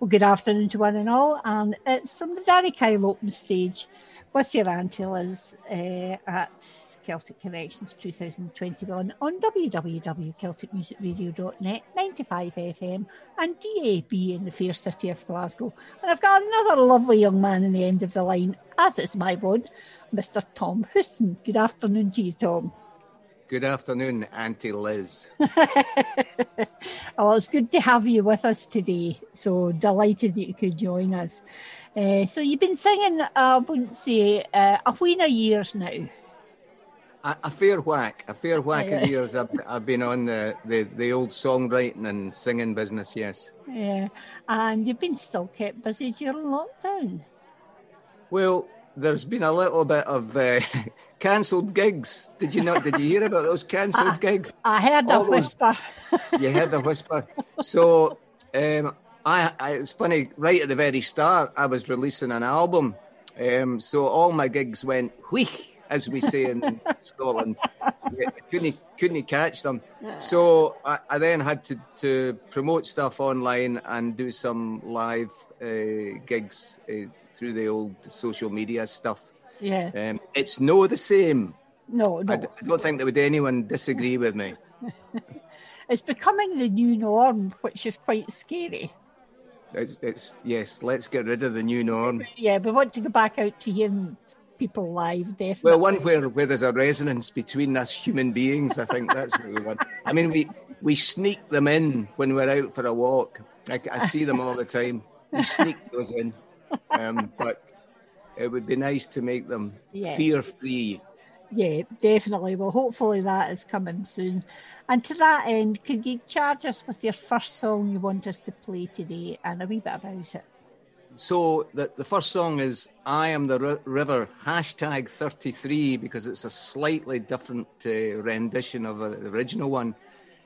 Well, good afternoon to one and all, and it's from the Danny Kyle Open Stage with your Auntie Liz at Celtic Connections 2021 on www.celticmusicradio.net, 95 FM and DAB in the fair city of Glasgow. And I've got another lovely young man in the end of the line, as is my one, Mr. Tom Houston. Good afternoon to you, Tom. Good afternoon, Auntie Liz. Well, it's good to have you with us today. So delighted that you could join us. So you've been singing, I wouldn't say, a wheen of years now. A fair whack of years I've been on the old songwriting and singing business, yes. Yeah, and you've been still kept busy during lockdown. Well, there's been a little bit of cancelled gigs. Did you hear about those cancelled gigs? I heard a whisper. You heard the whisper. So it's funny, right at the very start, I was releasing an album. So all my gigs went wheesh, as we say in Scotland. Couldn't catch them. So I then had to promote stuff online and do some live gigs through the old social media stuff. Yeah. It's no the same. No. I don't think that would anyone disagree with me. It's becoming the new norm, which is quite scary. It's yes, let's get rid of the new norm. Yeah, we want to go back out to hearing people live, definitely. Well, one where there's a resonance between us human beings, I think that's what we want. I mean, we sneak them in when we're out for a walk. I see them all the time. We sneak those in. But it would be nice to make them fear-free. Yeah, definitely. Well, hopefully that is coming soon. And to that end, could you charge us with your first song you want us to play today and a wee bit about it? So the first song is I Am the River, #33, because it's a slightly different rendition of the original one.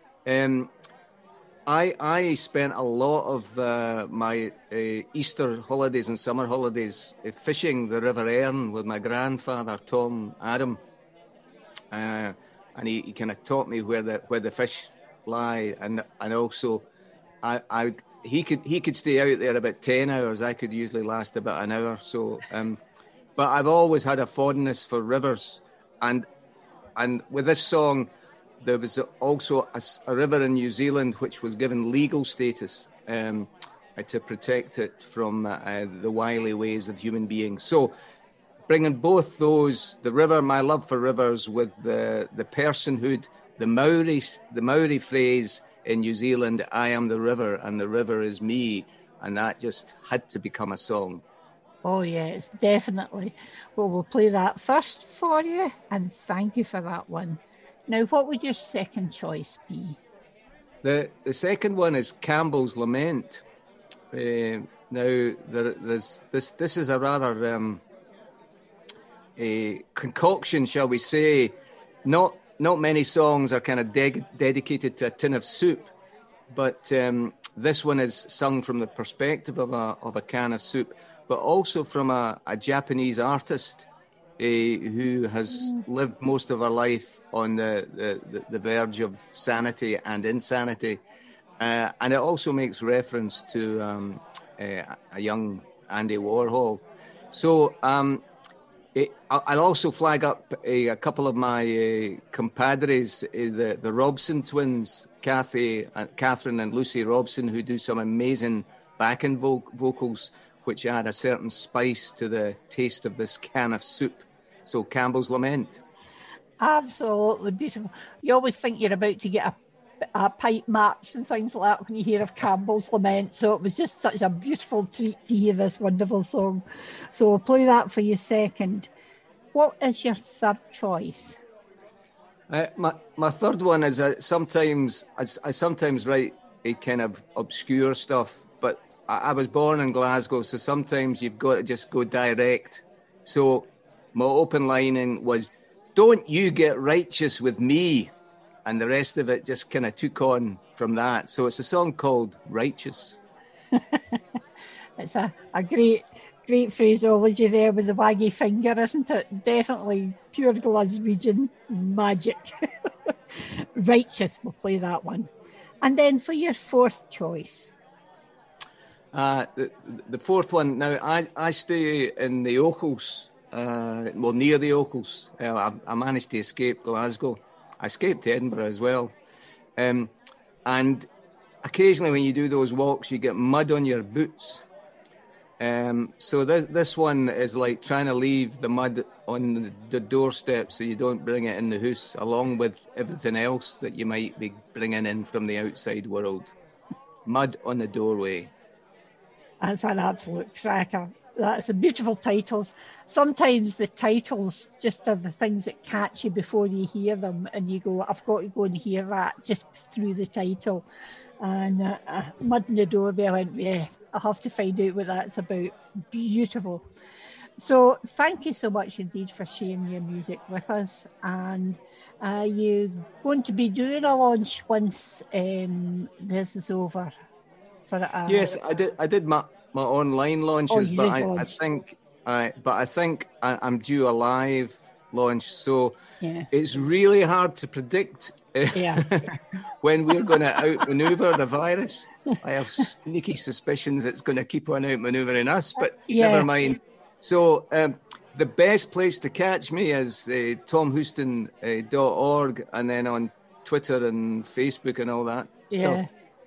I spent a lot of my Easter holidays and summer holidays fishing the River Erne with my grandfather, Tom Adam. And he kind of taught me where the fish lie, and also he could stay out there about 10 hours. I could usually last about an hour. So, but I've always had a fondness for rivers, and with this song, there was also a river in New Zealand which was given legal status to protect it from the wily ways of human beings. So, bringing both those, the river, my love for rivers, with the personhood, the Maori phrase in New Zealand, I am the river and the river is me, and that just had to become a song. Oh yes, definitely. Well, we'll play that first for you, and thank you for that one. Now, what would your second choice be? The second one is Campbell's Lament. Now, there's this is a rather a concoction, shall we say. Not many songs are kind of dedicated to a tin of soup, but this one is sung from the perspective of a can of soup, but also from a Japanese artist who has lived most of her life on the verge of sanity and insanity. And it also makes reference to a young Andy Warhol. So I'll also flag up a couple of my compadres, the Robson twins, Catherine and Lucy Robson, who do some amazing backing vocals, which add a certain spice to the taste of this can of soup. So Campbell's Lament. Absolutely beautiful. You always think you're about to get a pipe march and things like that when you hear of Campbell's Lament. So it was just such a beautiful treat to hear this wonderful song. So we'll play that for you second. What is your third choice? My third one is I sometimes write a kind of obscure stuff, but I was born in Glasgow, so sometimes you've got to just go direct. So my open lining was, "Don't you get righteous with me," and the rest of it just kind of took on from that. So it's a song called Righteous. It's a great phraseology there with the waggy finger, isn't it? Definitely pure Glaswegian magic. Righteous, we'll play that one. And then for your fourth choice. The fourth one. Now, I stay in the Ochils, well, near the Ochils. I managed to escape Glasgow. I escaped Edinburgh as well. And occasionally when you do those walks, you get mud on your boots. So this one is like trying to leave the mud on the doorstep so you don't bring it in the house, along with everything else that you might be bringing in from the outside world. Mud on the doorway. That's an absolute cracker. That's a beautiful titles. Sometimes the titles just are the things that catch you before you hear them, and you go, I've got to go and hear that just through the title. And Mud in the Doorway, I went, yeah, I'll have to find out what that's about. Beautiful. So thank you so much indeed for sharing your music with us. And you're going to be doing a launch once this is over? Yes, I did my online launches, but I think I'm due a live launch. So it's really hard to predict when we're going to outmaneuver the virus. I have sneaky suspicions it's going to keep on outmaneuvering us, but never mind. So the best place to catch me is tomhouston.org, and then on Twitter and Facebook and all that stuff.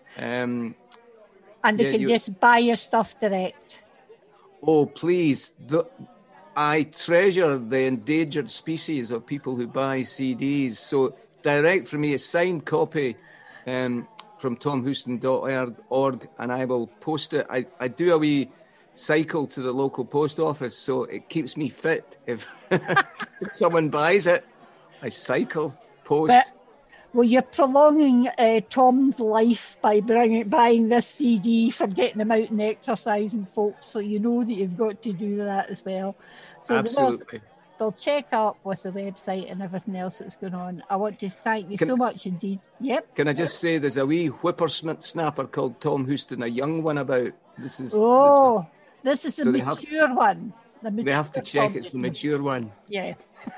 And they can just buy your stuff direct. Oh, please. I treasure the endangered species of people who buy CDs. So direct from me, a signed copy from tomhouston.org, and I will post it. I do a wee cycle to the local post office, so it keeps me fit. If someone buys it, I cycle, post. Well, you're prolonging Tom's life by buying this CD for getting him out and exercising, folks. So you know that you've got to do that as well. So absolutely. They'll check up with the website and everything else that's going on. I want to thank you so much indeed. Yep. Can I just say there's a wee whippersnapper called Tom Houston, a young one about. This is the mature one. They have to check it's the mature one. Yeah.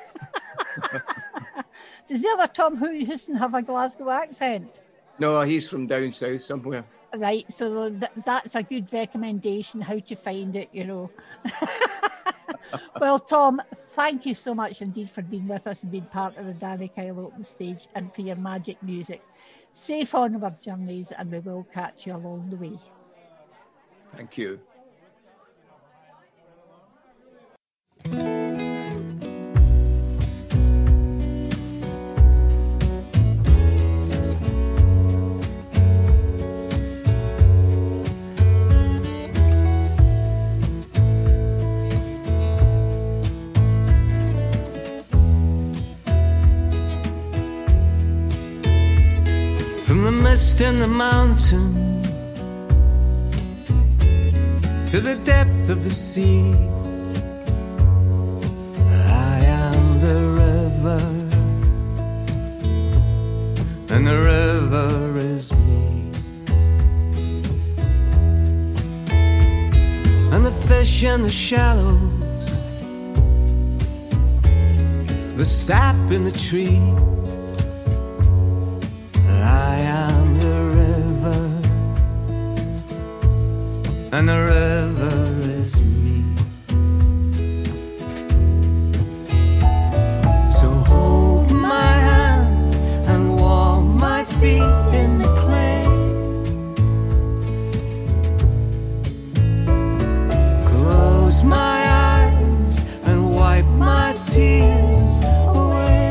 Does the other Tom Houston have a Glasgow accent? No, he's from down south somewhere. Right, so that's a good recommendation how to find it, you know. Well, Tom, thank you so much indeed for being with us and being part of the Danny Kyle Open Stage and for your magic music. Safe onward journeys, and we will catch you along the way. Thank you. From the mist in the mountain to the depth of the sea, I am the river, and the river is me. And the fish in the shallows, the sap in the tree, I am the river, and the river is me. So hold my hand and warm my feet in the clay. Close my eyes and wipe my tears away.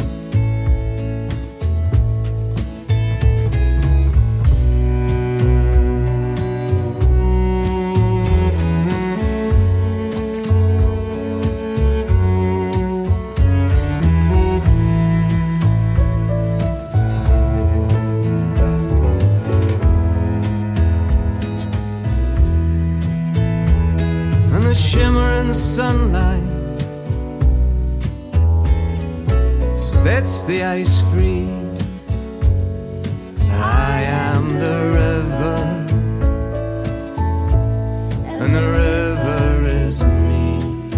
Shimmer in the sunlight sets the ice free. I am the river, and the river is me.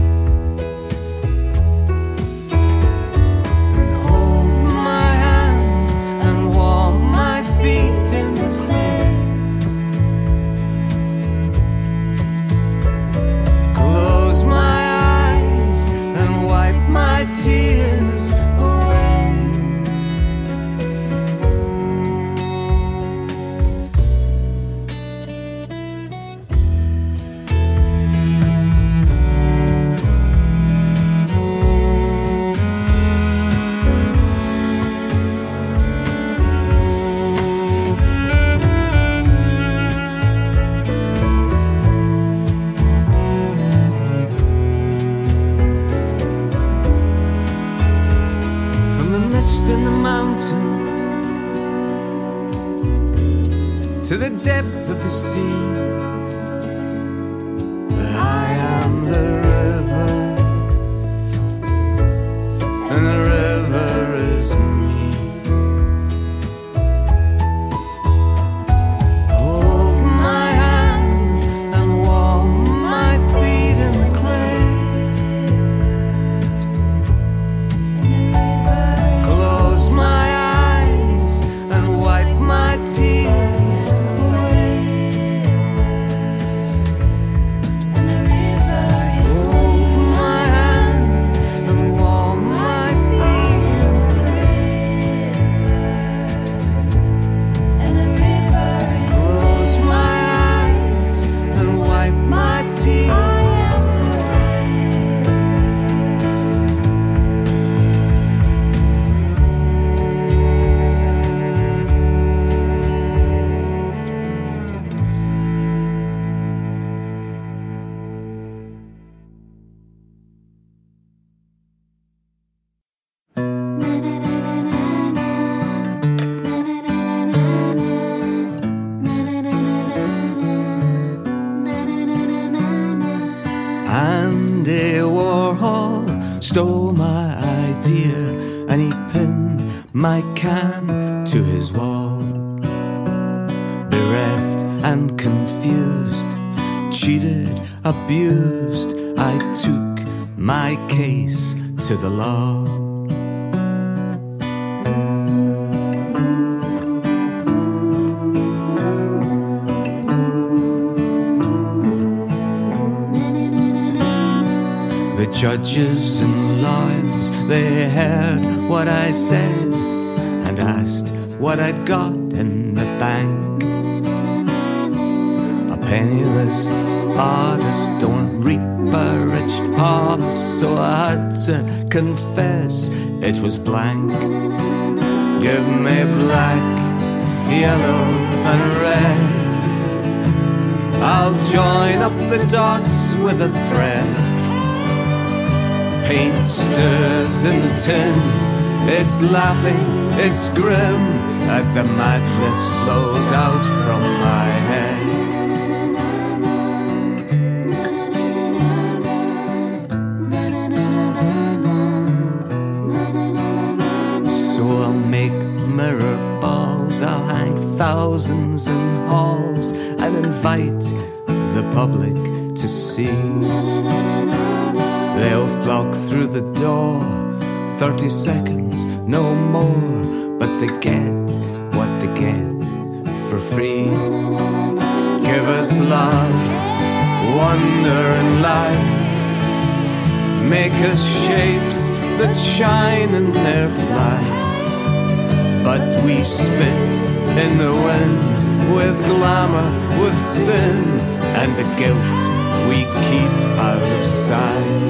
And hold my hand and warm my feet in the clay. to the depth of the sea. I am the river, and the river is me. Hold my hand and warm my feet in the clay. Close my eyes and wipe my tears away. Hold my hand and warm my feet in the river. Close my eyes and wipe my tears away. Andy Warhol stole my idea and he pinned my can to his wall. Bereft and confused, cheated, abused, I took my case to the law. The judges and lawyers, they heard what I said and asked what I'd got in the bank. A penniless artist don't reap a rich harvest, so I had to confess it was blank. Give me black, yellow and red, I'll join up the dots with a thread. Paint stirs in the tin, it's laughing, it's grim, as the madness flows out from my head. So I'll make mirror balls, I'll hang thousands in halls and invite the public to see. They'll flock through the door, 30 seconds, no more, but they get what they get for free. Give us love, wonder and light, make us shapes that shine in their flight. But we spit in the wind with glamour, with sin, and the guilt we keep out of sight.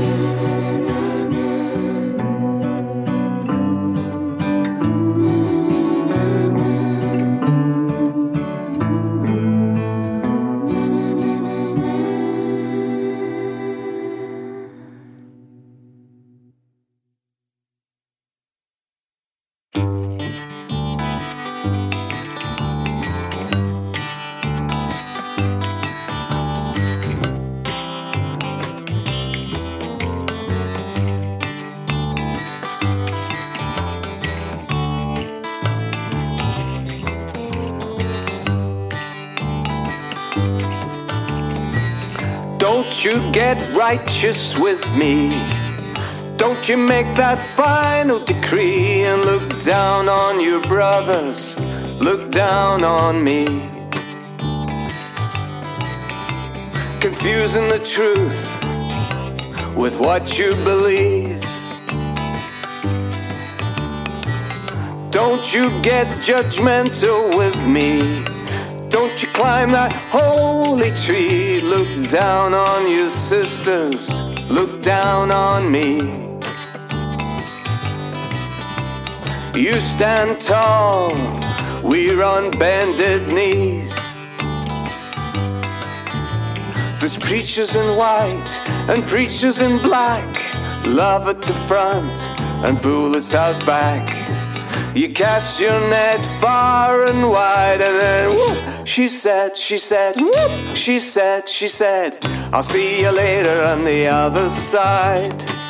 Don't you get righteous with me. Don't you make that final decree and look down on your brothers, look down on me. Confusing the truth with what you believe. Don't you get judgmental with me. Don't you climb that holy tree. Look down on your sisters, look down on me. You stand tall, we're on bended knees. There's preachers in white and preachers in black, love at the front and bullets out back. You cast your net far and wide and then whoop, she said, whoop, she said, I'll see you later on the other side.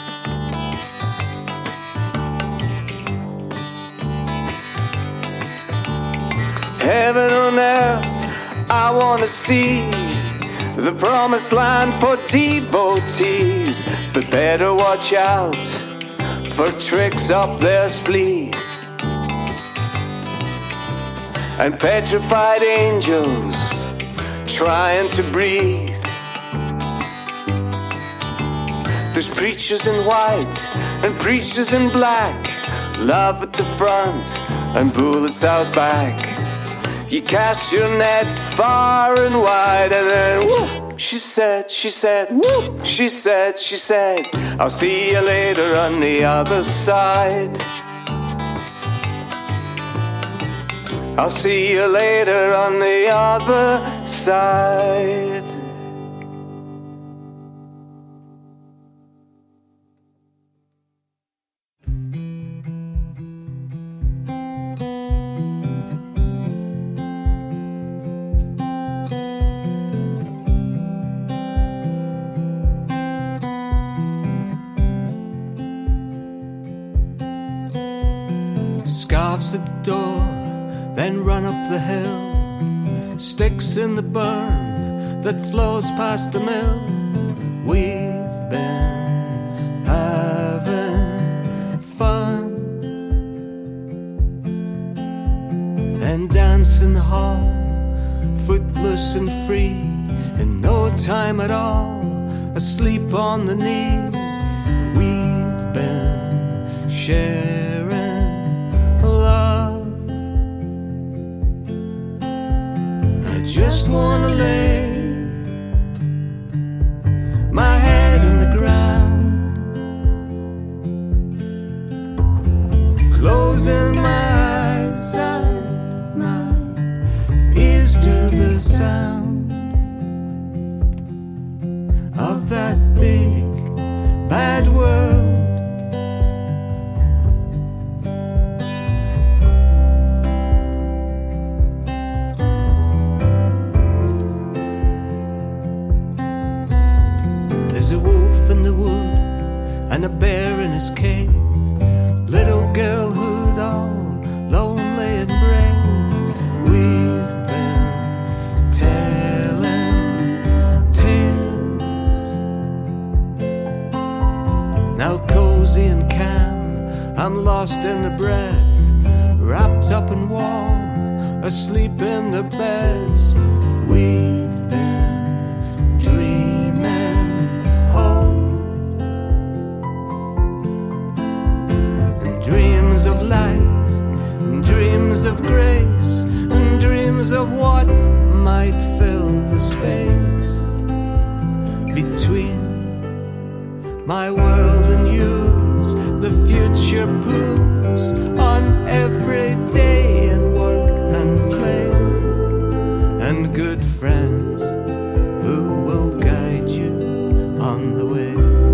Heaven on earth, I wanna see the promised land for devotees, but better watch out for tricks up their sleeve and petrified angels trying to breathe. There's preachers in white and preachers in black, love at the front and bullets out back. You cast your net far and wide, and then whoop, she said, whoop, she said, I'll see you later on the other side. I'll see you later on the other side. Scarves at the door, then run up the hill. Sticks in the burn that flows past the mill. We've been having fun. Then dance in the hall, footloose and free, in no time at all, asleep on the knee. We've been sharing love. I just wanna lay my head in the ground, closing my eyes and my ears to the sound of that big bad world. And a bear in his cave, little girlhood all lonely and brave. We've been telling tales, now cozy and calm, I'm lost in the breath, wrapped up and warm, asleep in the beds. We've been dreaming home, of light, and dreams of grace, and dreams of what might fill the space between my world and yours. The future proves on every day in work and play, and good friends who will guide you on the way.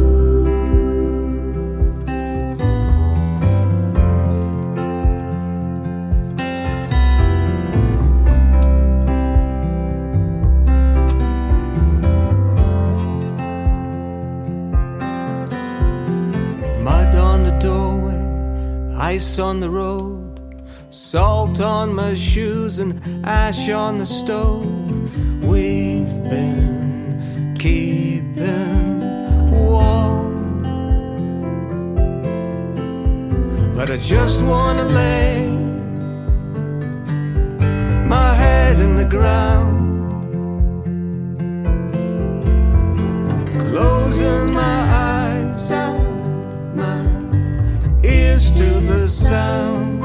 Ice on the road, salt on my shoes and ash on the stove. We've been keeping warm, but I just wanna lay my head in the ground, closing my eyes and my ears to the sound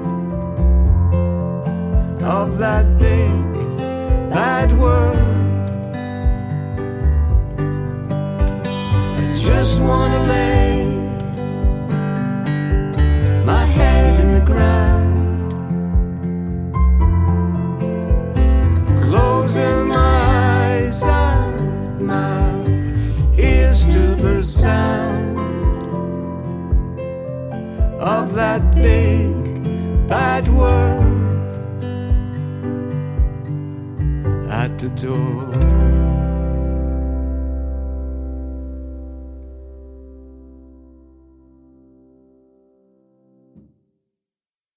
of that big bad world. I just wanna lay my head in the ground, closing my eyes and my ears to the sound of that big bad world. the door.